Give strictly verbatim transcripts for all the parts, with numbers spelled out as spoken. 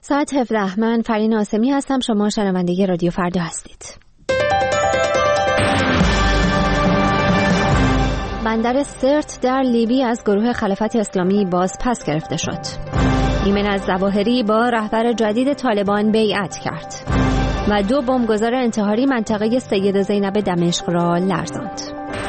ساعت هفده. من فرین آسمی هستم. شما شنونده رادیو فردا هستید. بندر سرت در لیبی از گروه خلافت اسلامی باز پس گرفته شد. ایمن الظواهری با رهبر جدید طالبان بیعت کرد و دو بمبگذار انتحاری منطقه سید زینب دمشق را لرزاند.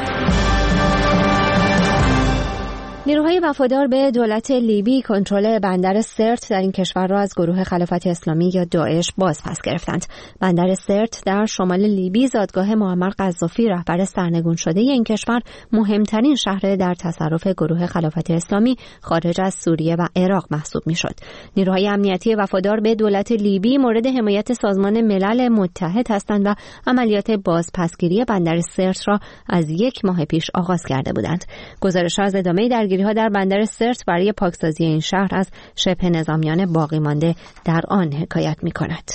نیروهای وفادار به دولت لیبی کنترل بندر سرت در این کشور را از گروه خلافت اسلامی یا داعش باز پس گرفتند. بندر سرت در شمال لیبی زادگاه معمر قذافی رهبر سرنگون شده این کشور مهمترین شهر در تصرف گروه خلافت اسلامی خارج از سوریه و عراق محسوب میشد. نیروهای امنیتی وفادار به دولت لیبی مورد حمایت سازمان ملل متحد هستند و عملیات بازپسگیری بندر سرت را از یک ماه پیش آغاز کرده بودند. گزارش از ادامه در ها در بندر سرت برای پاکسازی این شهر از شبه نظامیان باقی مانده در آن حکایت می کند.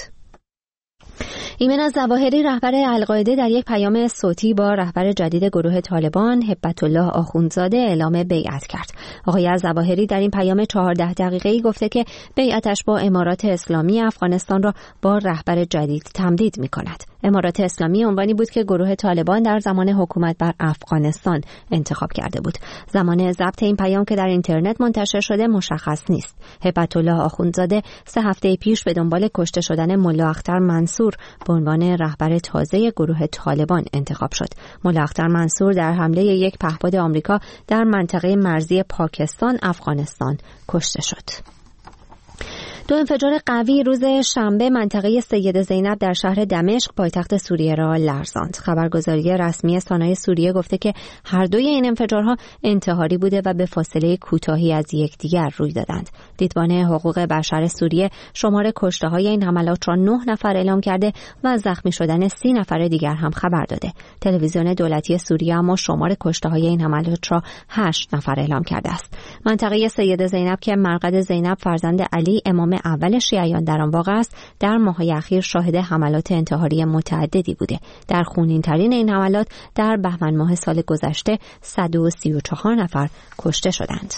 ایمن الظواهری رهبر القاعده در یک پیام صوتی با رهبر جدید گروه طالبان هبت الله آخوندزاده اعلام بیعت کرد. آقای الظواهری در این پیام چهارده دقیقه‌ای گفته که بیعتش با امارات اسلامی افغانستان را با رهبر جدید تمدید می کند. امارات اسلامی عنوانی بود که گروه طالبان در زمان حکومت بر افغانستان انتخاب کرده بود. زمان ضبط این پیام که در اینترنت منتشر شده مشخص نیست. هبت الله آخوندزاده سه هفته پیش به دنبال کشته شدن ملا اختر منصور به عنوان رهبر تازه گروه طالبان انتخاب شد. ملا اختر منصور در حمله یک پهپاد آمریکا در منطقه مرزی پاکستان افغانستان کشته شد. دو انفجار قوی روز شنبه منطقه سید زینب در شهر دمشق پایتخت سوریه را لرزاند. خبرگزاری رسمی سانای سوریه گفته که هر دوی این انفجارها انتحاری بوده و به فاصله کوتاهی از یکدیگر روی دادند. دیدبان حقوق بشر سوریه شمار کشته‌های این حملات را نه نفر اعلام کرده و از زخمی شدن سی نفر دیگر هم خبر داده. تلویزیون دولتی سوریه اما شمار کشته‌های این حملات را هشت نفر اعلام کرده است. منطقه سید زینب که مرقد زینب فرزند علی امام اول شیعیان در آن واقع است، در ماه‌های اخیر شاهد حملات انتحاری متعددی بوده. در خونین‌ترین این حملات در بهمن ماه سال گذشته صد و سی و چهار نفر کشته شدند.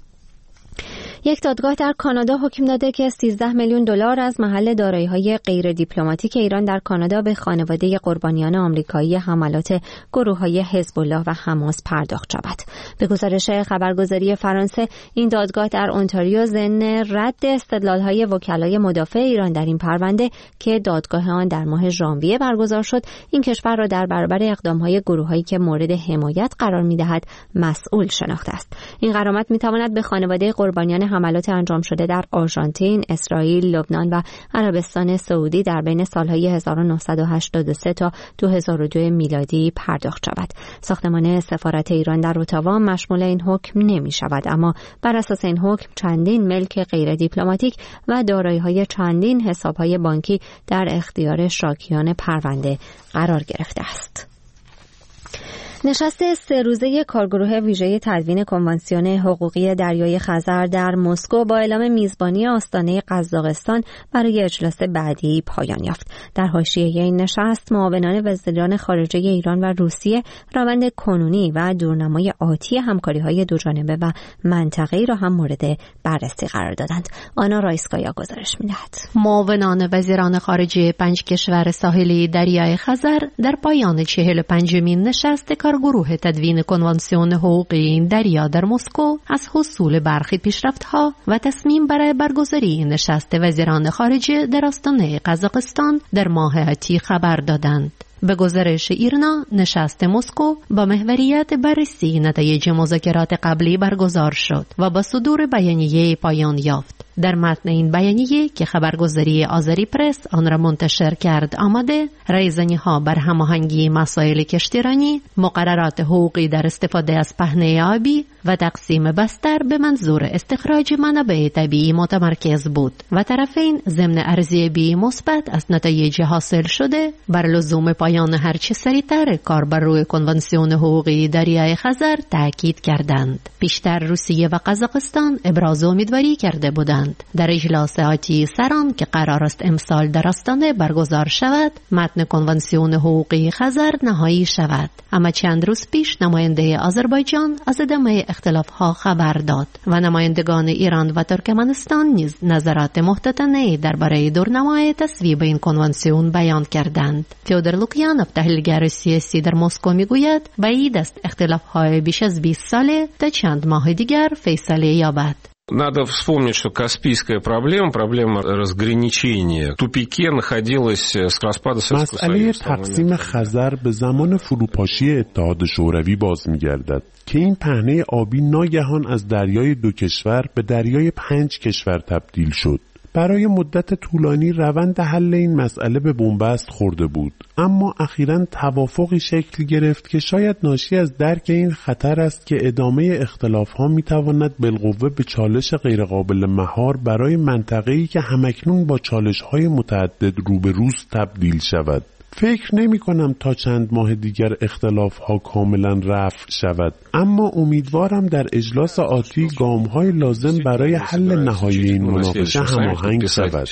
یک دادگاه در کانادا حکم داده که سیزده میلیون دلار از محل دارایی‌های غیر دیپلماتیک ایران در کانادا به خانواده قربانیان آمریکایی حملات گروه‌های حزب الله و حماس پرداخت شود. به گزارش خبرگزاری فرانسه، این دادگاه در اونتاریو ضمن رد استدلال‌های وکلای مدافع ایران در این پرونده که دادگاه آن در ماه ژانویه برگزار شد، این کشور را در برابر اقدام‌های گروه‌هایی که مورد حمایت قرار می‌دهد مسئول شناخته است. این غرامت می‌تواند به خانواده قربانیان حملات انجام شده در آرژانتین، اسرائیل، لبنان و عربستان سعودی در بین سالهای هزار و نهصد و هشتاد و سه تا دو هزار و دو میلادی پرداخت شود. ساختمان سفارت ایران در اتاوا مشمول این حکم نمی شود، اما بر اساس این حکم چندین ملک غیر دیپلماتیک و دارایی‌های چندین حساب‌های بانکی در اختیار شاکیان پرونده قرار گرفته است. نشست سه روزه کارگروه ویژه تدوین کنوانسیون حقوقی دریای خزر در مسکو با اعلام میزبانی آستانه قزاقستان برای اجلاس بعدی پایان یافت. در حاشیه این نشست معاونان وزیران خارجه ایران و روسیه روند کنونی و دورنمای آتی همکاری‌های دوجانبه و منطقه‌ای را هم مورد بررسی قرار دادند. آنا رایسکایا گزارش می‌دهد. معاونان وزیران خارجه پنج کشور ساحلی دریای خزر در پایان چهل و پنجمین نشست کارگروه تدوین کنوانسیون حقوقی این دریا در مسکو از حصول برخی پیشرفت‌ها و تصمیم برای برگزاری نشست وزیران خارجه در آستانه قزاقستان در ماه آتی خبر دادند. به گزارش ایرنا، نشست مسکو با محوریت بررسی نتایج مذاکرات قبلی برگزار شد و با صدور بیانیه پایان یافت. در متن این بیانیه که خبرگزاری آذری پرس آن را منتشر کرد آمده، رایزنی‌ها بر هماهنگی مسائل کشتیرانی، مقررات حقوقی در استفاده از پهنه آبی و تقسیم بستر به منظور استخراج منابع طبیعی متمرکز بود و طرفین ضمن ارزیابی مثبت از نتایج حاصل شده بر لزوم پایان هرچه سریعتر کار بر روی کنوانسیون حقوقی دریای خزر تاکید کردند. پیشتر روسیه و قزاقستان ابراز امیدواری کرده بودند کردند. در اجلاس آتی سران که قرار است امسال در آستانه برگزار شود، متن کنوانسیون حقوقی خزر نهایی شود. اما چند روز پیش نماینده آذربایجان از ادامه اختلاف‌ها خبر داد و نمایندگان ایران و ترکمنستان نیز نظرات محتاطانه درباره دورنمای تصویب این کنوانسیون بیان کردند. تئودور لوکیانوف، تحلیلگر سیاسی در مسکو، میگوید بعید است اختلاف‌های بیش از بیست ساله تا چند ماه دیگر فیصله یابد. Надо вспомнить, что Каспийская проблема, проблема разграничения, в тупике находилась с распада Советского Союза. مسئله تقسیم خزر به زمان فروپاشی اتحاد شوروی باز می‌گردد که این پهنه آبی ناگهان از دریای دو کشور به دریای پنج کشور تبدیل شد. برای مدت طولانی روند حل این مسئله به بنبست خورده بود، اما اخیراً توافقی شکل گرفت که شاید ناشی از درک این خطر است که ادامه اختلاف‌ها می‌تواند بالقوه به چالش غیرقابل مهار برای منطقه‌ای که همکنون با چالش‌های متعدد روبروست تبدیل شود. فکر نمی کنم تا چند ماه دیگر اختلاف ها کاملا رفع شود، اما امیدوارم در اجلاس آتی گام های لازم برای حل نهایی این مناقشه هماهنگ شود.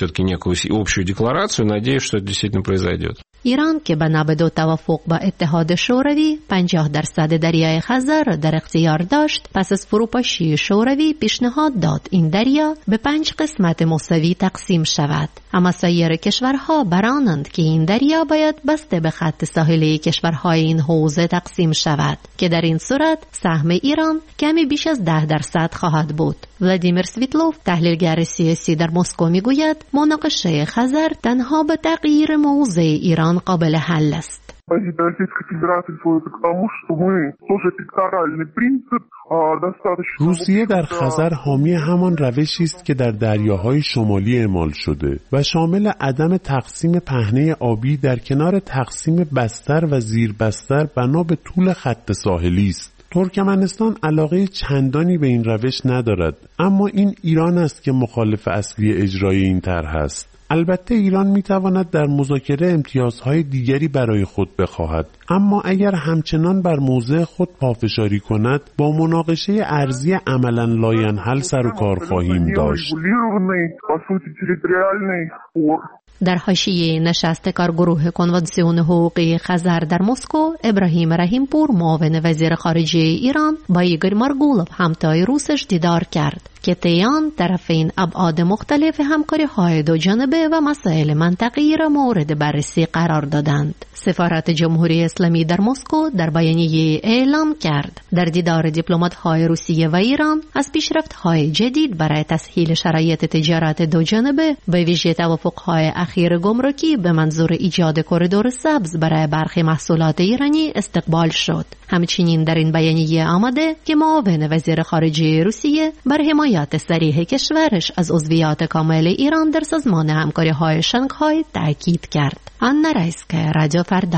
ایران که بنا به دو توافق با اتحاد شوروی پنجاه درصد دریای خزر در اختیار داشت، پس از فروپاشی شوروی پیشنهاد داد این دریا به پنج قسمت مساوی تقسیم شود. اما سایر کشورها برانند که این دریا باید بسته به خط ساحلی کشورهای این حوزه تقسیم شود که در این صورت سهم ایران کمی بیش از ده درصد خواهد بود. ولادیمیر سویتلوف، تحلیلگر سیاسی در مسکو، میگوید مناقشه خزر تنها به تغییر موضع ایران قابل حل است. روسیه در خزر حامی همان روشی است که در دریاهای شمالی اعمال شده و شامل عدم تقسیم پهنه آبی در کنار تقسیم بستر و زیر بستر بنا به طول خط ساحلی است. ترکمنستان علاقه چندانی به این روش ندارد، اما این ایران است که مخالف اصلی اجرای این طرح است. البته ایران میتواند در مذاکره امتیازهای دیگری برای خود بخواهد، اما اگر همچنان بر موضع خود پافشاری کند با مناقشه ارضی عملاً لاینحل سر و کار خواهیم داشت. در حاشیه نشست کارگروه کنوانسیون حقوقی خزر در مسکو، ابراهیم رحیمپور، معاون وزیر خارجه ایران، با ایگور مارگولوف، همتای روسش، دیدار کرد که طیان طرفین ابعاد مختلف همکاری های دو جانبه و مسائل منطقی را مورد بررسی قرار دادند. سفارت جمهوری اسلامی در مسکو در بیانیه اعلام کرد در دیدار دیپلمات های روسیه و ایران از پیشرفت های جدید برای تسهیل شرایط تجارت دو جانبه به ویژه توافق های اخیر گمرکی به منظور ایجاد کریدور سبز برای برخی محصولات ایرانی استقبال شد. همچنین در این بیانیه آمده که معاون وزیر خارجه روسیه بر حمایت صریح کشورش از عضویت کامل ایران در سازمان همکاری های شانگهای تاکید کرد. آنا رایسکا، رادیو فردا.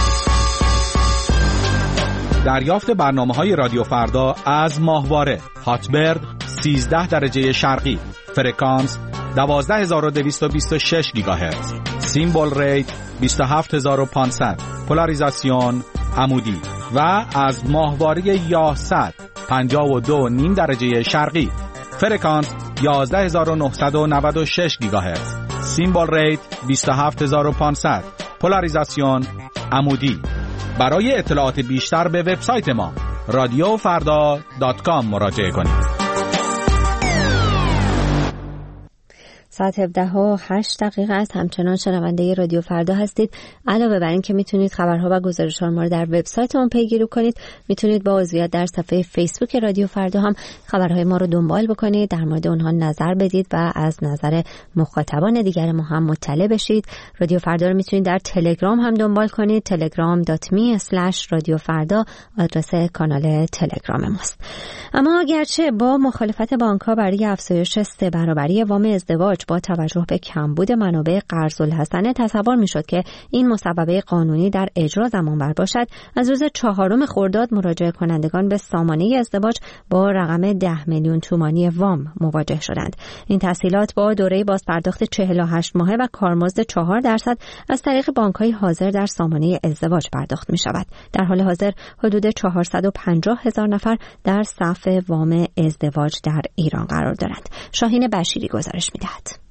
دریافت برنامه‌های رادیو فردا از ماهواره هاتبرد سیزده درجه شرقی، فرکانس دوازده هزار و دویست و بیست و شش گیگاهرتز، سیمبل ریت بیست و هفت هزار و پانصد، پولاریزاسیون عمودی و از ماهواره یاهصد پنجاه و دو و نیم درجه شرقی، فرکانس یازده هزار و نهصد و نود و شش گیگاهرتز، سیمبل ریت بیست و هفت هزار و پانصد، پولاریزاسیون عمودی. برای اطلاعات بیشتر به وبسایت ما رادیو فردا دات کام مراجعه کنید. ساعت هفده و هشت دقیقه است. همچنان شنونده رادیو فردا هستید. علاوه بر این که میتونید خبرها و گزارش‌ها ما رو در وبسایتمون پیگیری کنید، میتونید با عضویت در صفحه فیسبوک رادیو فردا هم خبرهای ما رو دنبال بکنید، در مورد اونها نظر بدید و از نظر مخاطبان دیگر ما هم مطلع بشید. رادیو فردا رو میتونید در تلگرام هم دنبال کنید. تلگرام دات می اسلش رادیو فردا آدرس کانال تلگرام ماست. اما اگرچه با مخالفت بانک‌ها برای افزایش سه برابری وام ازدواج با توجه به کمبود منابع قرض الحسنه تصور میشد که این مسببه قانونی در اجرا زمانبر باشد، از روز چهارم خرداد مراجعه کنندگان به سامانه ازدواج با رقم ده میلیون تومانی وام مواجه شدند. این تسهیلات با دوره بازپرداخت چهل و هشت ماهه و کارمزد چهار درصد از طریق بانک‌های حاضر در سامانه ازدواج پرداخت می شود. در حال حاضر حدود چهارصد و پنجاه هزار نفر در صف وام ازدواج در ایران قرار دارند. شاهین بشیری گزارش می دهد.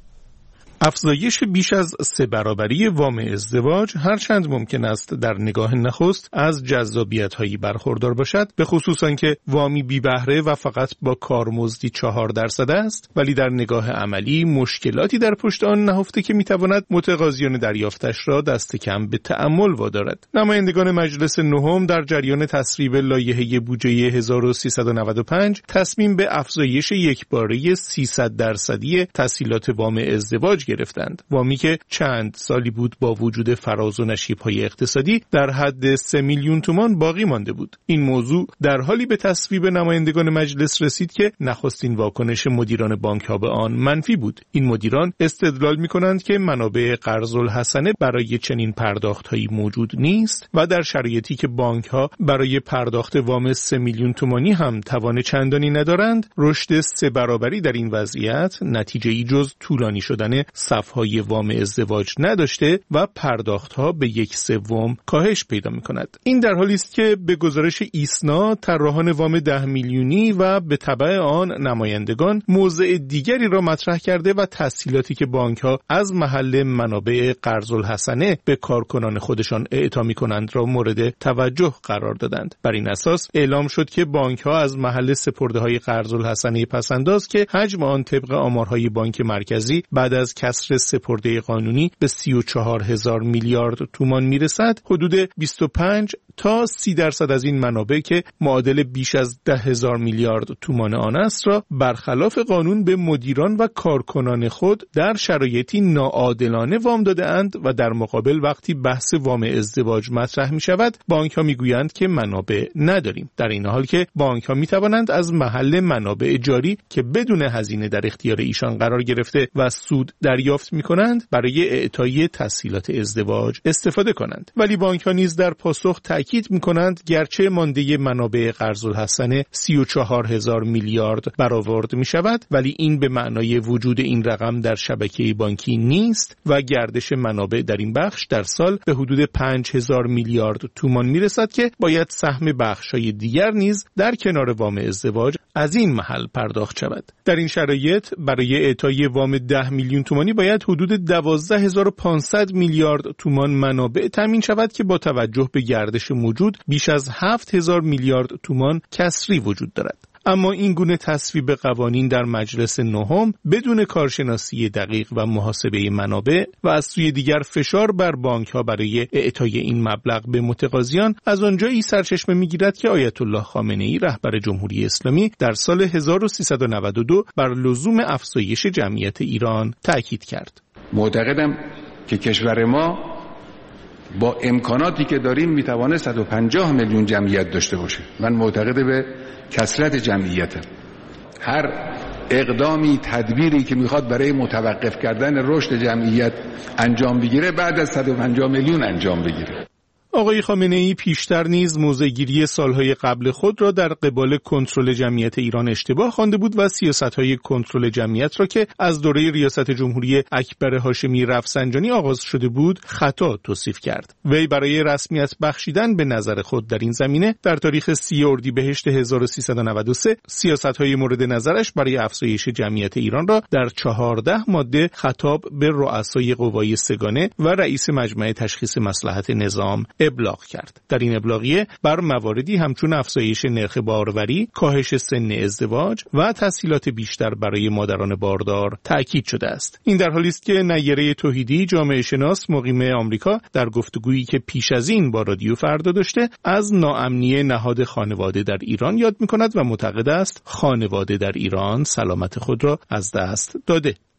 افزایش بیش از سه برابری وام ازدواج هرچند ممکن است در نگاه نخست از جذابیت‌هایی برخوردار باشد، به خصوص آنکه وامی بی بهره و فقط با کارمزدی چهار درصد است، ولی در نگاه عملی مشکلاتی در پشت آن نهفته که میتواند متقاضیان دریافتش را دست کم به تأمل وادارد. نمایندگان مجلس نهم در جریان تصویب لایحه بودجه هزار و سیصد و نود و پنج تصمیم به افزایش یکباره سیصد درصدی تسهیلات وام ازدواج گرفتند. وامی که چند سالی بود با وجود فراز و نشیب‌های اقتصادی در حد سه میلیون تومان باقی مانده بود. این موضوع در حالی به تصویب نمایندگان مجلس رسید که نخستین واکنش مدیران بانک‌ها به آن منفی بود. این مدیران استدلال می‌کنند که منابع قرض الحسنه برای چنین پرداخت‌هایی موجود نیست و در شرایطی که بانک‌ها برای پرداخت وام سه میلیون تومانی هم توان چندانی ندارند، رشد سه برابری در این وضعیت نتیجه‌ای جز طولانی شدن صفهای وام ازدواج نداشته و پرداختها به یک سوم کاهش پیدا می‌کند. این در حالی است که به گزارش ایسنا طراحان وام ده میلیونی و به تبع آن نمایندگان موضع دیگری را مطرح کرده و تسهیلاتی که بانک‌ها از محل منابع قرض الحسنه به کارکنان خودشان اعطا می‌کنند را مورد توجه قرار دادند. بر این اساس اعلام شد که بانک‌ها از محل سپرده‌های قرض الحسنه پس‌انداز که حجم آن طبق آمارهای بانک مرکزی بعد از کسر سپرده قانونی به سی و چهار هزار میلیارد تومان میرسد، حدود بیست و پنج تا سی درصد از این منابع که معادل بیش از ده هزار میلیارد تومان آن است را برخلاف قانون به مدیران و کارکنان خود در شرایطی ناعادلانه وام داده اند و در مقابل وقتی بحث وام ازدواج مطرح می شود بانک ها می گویند که منابع نداریم، در این حال که بانک ها می توانند از محل منابع جاری که بدون هزینه در اختیار ایشان قرار گرفته و سود دریافت می کنند برای اعطای تسهیلات ازدواج استفاده کنند. ولی بانک ها نیز در پاسخ تأکید می کنند گرچه مانده منابع قرض الحسنه سی و چهار هزار میلیارد برآورد می شود، ولی این به معنای وجود این رقم در شبکه بانکی نیست و گردش منابع در این بخش در سال به حدود پنج هزار میلیارد تومان می رسد که باید سهم بخش‌های دیگر نیز در کنار وام ازدواج از این محل پرداخت شود. در این شرایط برای اعطای وام ده میلیون تومانی باید حدود دوازده هزار و پانصد میلیارد تومان منابع تامین شود که با توجه به گردش موجود بیش از هفت هزار میلیارد تومان کسری وجود دارد. اما این گونه تصویب قوانین در مجلس نهم بدون کارشناسی دقیق و محاسبه منابع و از سوی دیگر فشار بر بانک‌ها برای اعطای این مبلغ به متقاضیان از آنجایی سرچشمه می‌گیرد که آیت الله خامنه‌ای رهبر جمهوری اسلامی در سال هزار و سیصد و نود و دو بر لزوم افزایش جمعیت ایران تأکید کرد. معتقدم که کشور ما با امکاناتی که داریم میتوانه صد و پنجاه میلیون جمعیت داشته باشه. من معتقد به کثرت جمعیتم. هر اقدامی تدبیری که میخواد برای متوقف کردن رشد جمعیت انجام بگیره بعد از صد و پنجاه میلیون انجام بگیره. آقای خامنه‌ای پیشتر نیز موضع‌گیری سالهای قبل خود را در قبال کنترل جمعیت ایران اشتباه خوانده بود و سیاست‌های کنترل جمعیت را که از دوره ریاست جمهوری اکبر هاشمی رفسنجانی آغاز شده بود خطا توصیف کرد. وی برای رسمیت بخشیدن به نظر خود در این زمینه در تاریخ سی اردیبهشت هزار و سیصد و نود و سه سیاست‌های مورد نظرش برای افزایش جمعیت ایران را در چهارده ماده خطاب به رؤسای قوای سگانه و رئیس مجمع تشخیص مصلحت نظام ابلاغ کرد. در این ابلاغیه بر مواردی همچون افزایش نرخ باروری، کاهش سن ازدواج و تسهیلات بیشتر برای مادران باردار تأکید شده است. این در حالی است که نیره توحیدی جامعه شناس مقیم آمریکا در گفتگویی که پیش از این با رادیو فردا داشته از ناامنی نهاد خانواده در ایران یاد می‌کند و معتقد است خانواده در ایران سلامت خود را از دست داده.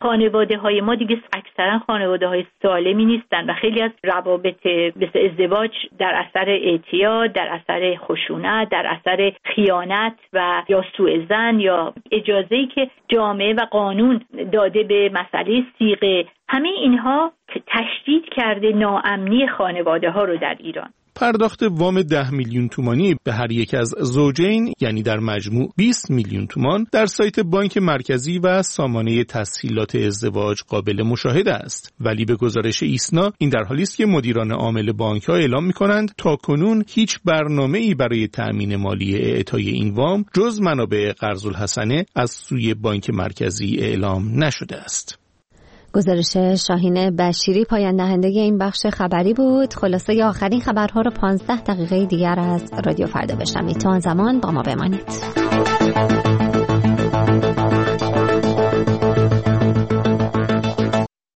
خانواده‌های ما دیگه اکثرا خانواده‌های سالمی نیستن و خیلی از روابط مثل ازدواج در اثر اعتیاد، در اثر خشونت، در اثر خیانت و یا سوء ظن یا اجازه‌ای که جامعه و قانون داده به مسئله صیغه، همه اینها تشدید کرده ناامنی خانواده‌ها رو در ایران. پرداخت وام ده میلیون تومانی به هر یک از زوجین، یعنی در مجموع بیست میلیون تومان، در سایت بانک مرکزی و سامانه تسهیلات ازدواج قابل مشاهده است. ولی به گزارش ایسنا این در حالی است که مدیران عامل بانک‌ها اعلام می‌کنند تا کنون هیچ برنامه‌ای برای تأمین مالی اعطای این وام جز منابع قرض الحسنه از سوی بانک مرکزی اعلام نشده است. گزارش شاهین بشیری پایان دهنده این بخش خبری بود. خلاصه ی آخرین خبرها رو پانزده دقیقه دیگر از رادیو فردا بشنوید. تا آن زمان با ما بمانید.